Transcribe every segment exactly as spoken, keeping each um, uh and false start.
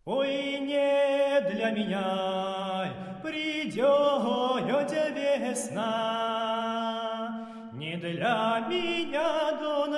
Ой, не для меня придет весна, не для меня дон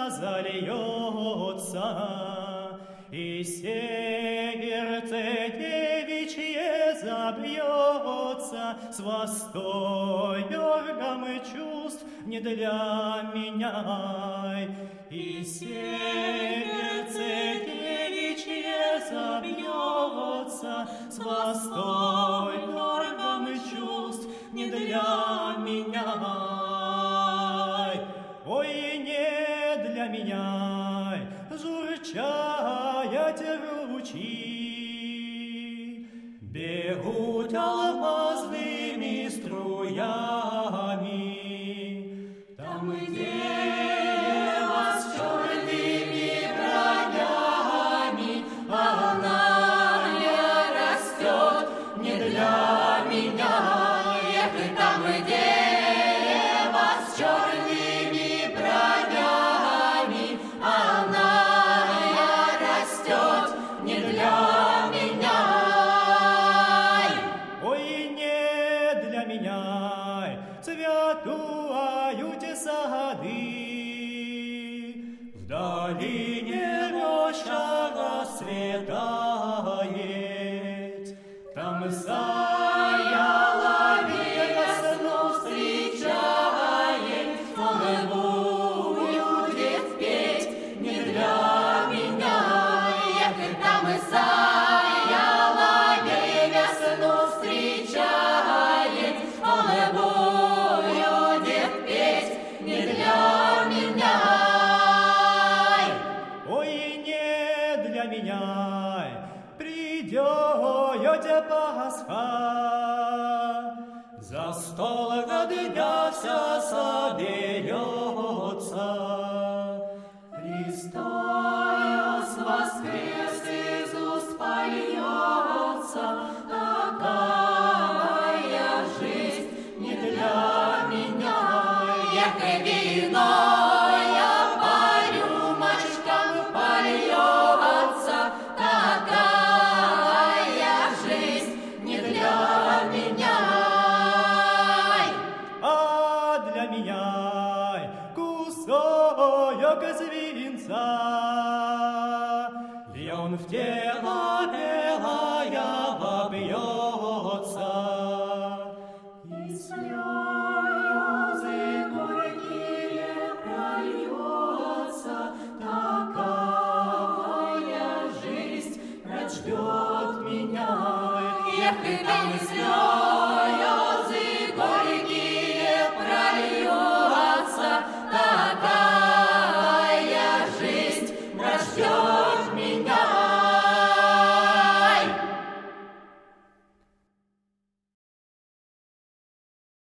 разольется, и сердце девичье забьется с восторгом чувств не для меня, и сердце девичье забьется с восторгом чувств не для меня. Ой, не для меня журчат ручьи, бегут алмазными струями, там, где цветуют сады, в долине роща расцветает, там саяла весну встречает, он будет петь не для меня, эх, там саяла весну встречает, он будет не для меня. Ой, не для меня придет Пасха, за стол дня вся соберется. Христос воскрес, из уст польется, такая жизнь не для меня. Эх, вино я по рюмочкам польется, такая жизнь не для меня. А для меня кусок свинца, и он в тело белое вобьется, и слезы такая жизнь ждет меня, эх, и там слезы.